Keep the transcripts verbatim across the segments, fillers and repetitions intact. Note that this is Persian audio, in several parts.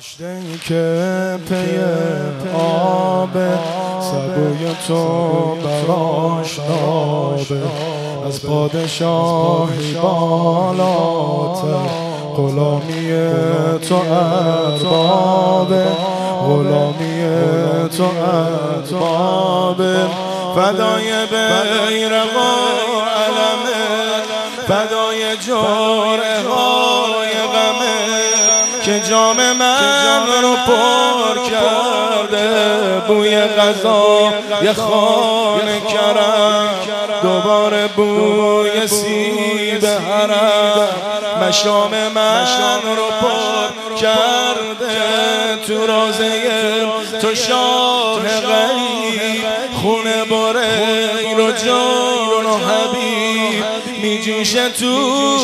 کشته‌ای که پی آب سبوی تو براش نابه، از پادشاهی بالاتر غلامی تو اربابه، غلامی تو اربابه. فدای بیرق و علمه، فدای جرعه‌های غمه که جام من رو پر کرده. بوی غذا یه خانه کرم، دوباره بوی سیب حرم. مشام من رو پر کرده، تو روزه تو شاه غریب. خونه باره رو جان و حبیب میجوشه تو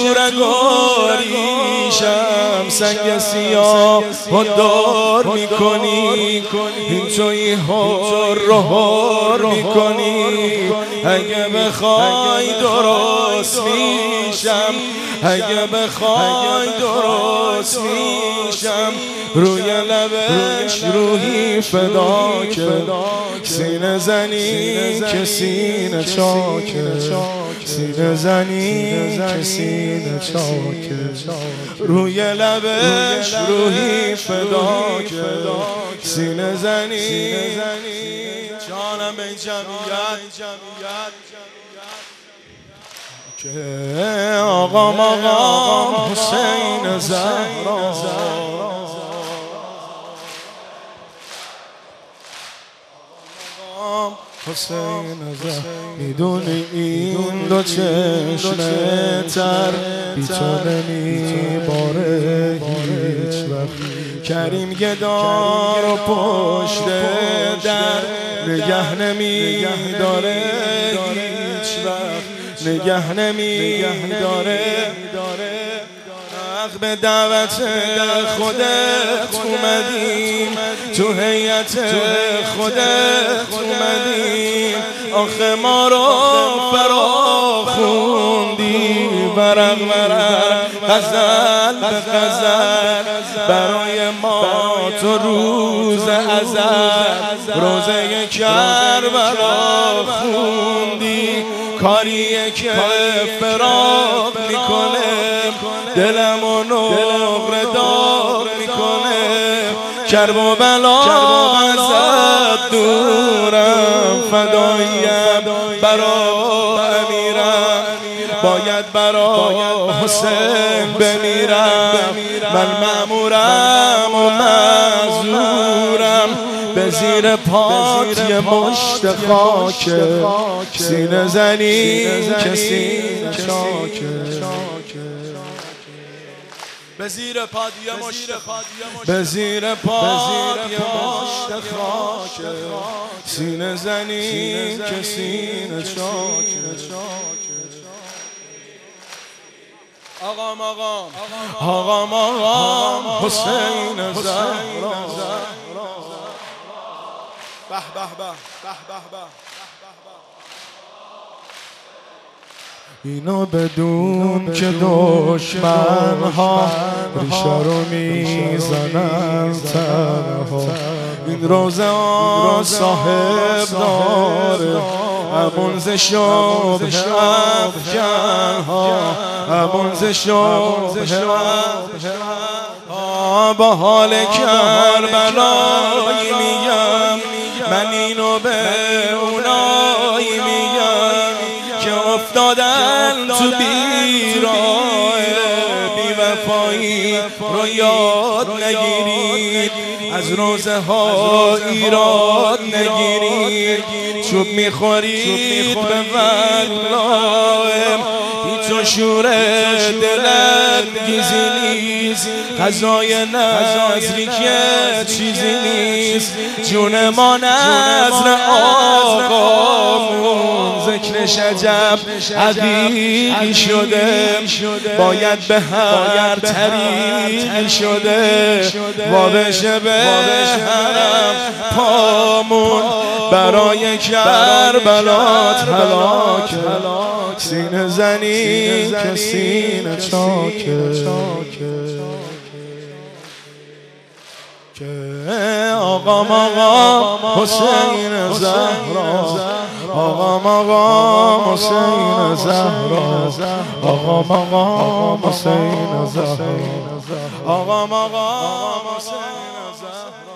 رگاریشم. سنگ سیاه و دار میکنی، این توی هر رو هر میکنی. اگه بخوای درست میشم، اگه بخوای درست میشم. روی لبش روحی فدا که سینه زنی که سینه چاکه، سینه زنی که سینه چاکه. روی لبش روحی فدا که سینه زنی. جانم ای جمعیت که آقا مقام حسین زهرا، حسین زهرا. میدونی این دو چشم تر بی تو نمیباره هیچ وقت. کریم گدار و پشت در نگه نمیداره هیچ وقت، نگه نمیداره. حق به دعوت خودت اومدیم، تو هیئت خودت اومدیم. آخه ما رو فرا خوندی، ورق ورق غزل به غزل. برای ما تو روز ازل روزه کربلا خوندی. کاریه که فراق میکنه، دلمو نقره داغ میکنه. کرب و بلا ازت دورم، فداییم برا امیرم. باید برا حسین بمیرم، من مأمورم و معذورم. به زیر پات یه مشت خاکه، سینه زنی که سینه چاکه. به زیر پاد یه مشت خاکه، به زیر پاد یه مشت خاکه. سینه زنی که سینه چاکه. آقا مقام، آقا مقام حسین زهرا. به به به به به به. اینو بدون که دشمن ها ریشه رو میزنن تنها. این روزه ها صاحب داره، امون ز شبه افکن ها، امون ز شبه افکن ها. با حال کربلایی میگم، من اینو به اونایی میگم که افتادن تو بیراه بی وفایی رو یاد نگیرید. از روزه ها ایراد نگیرید، چوب میخورید به وقلائم. هیچ و شور دلت گیزی نیست، غذای نظری که چیزی نیست. جون ما نظر آقامون، ذکرش عجب عقیقی شده. باید به هر طریقی شده، وا بشه به حرم پامون. برای کربلا هلاک، سینه زنی که سینه چاکه. که آقا مقام حسین زهرا، آقا مقام حسین زهرا، آقا مقام حسین زهرا، آقا مقام حسین زهرا.